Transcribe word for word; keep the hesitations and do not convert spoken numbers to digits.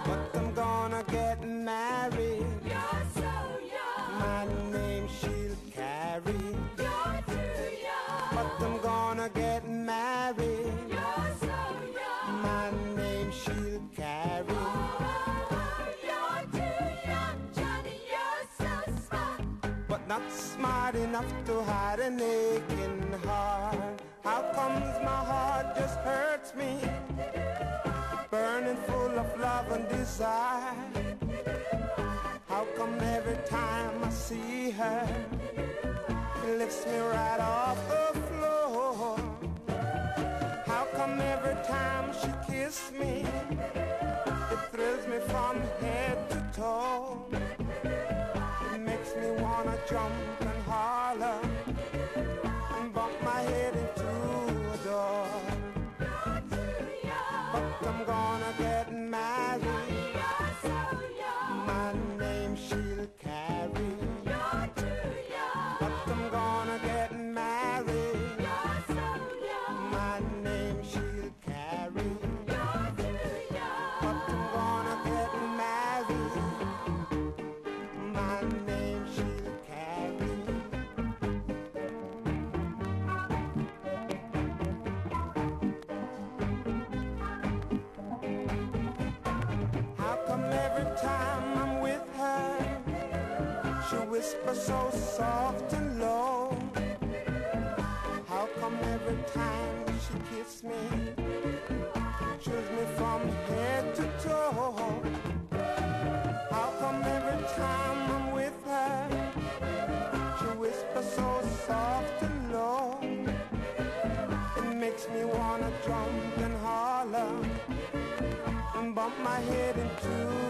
but I'm gonna get married. You're so young. My name she'll carry. You're too young. But I'm gonna get married. You're so young. My name she'll carry. Oh, you're too young, Johnny. You're so smart, but not smart enough to hide an aching heart. How comes my heart just hurts me, burning full of love and desire? How come every time I see her, it lifts me right off the floor? How come every time she kisses me, it thrills me from head to toe? It makes me wanna jump and holler and bump my head into a door. you're too young. But I'm gonna get married. You're so young. My name she'll carry. You're too young. But I'm gonna get married. You're so young. My name she'll carry. You're too young. But I'm gonna get married. My name she'll carry. How come every time I'm with her, she whispers so soft and low? How come every time she kisses me, chills me from head to toe? How come every time I'm with her, she whispers so soft and low? It makes me wanna jump and holler and bump my head into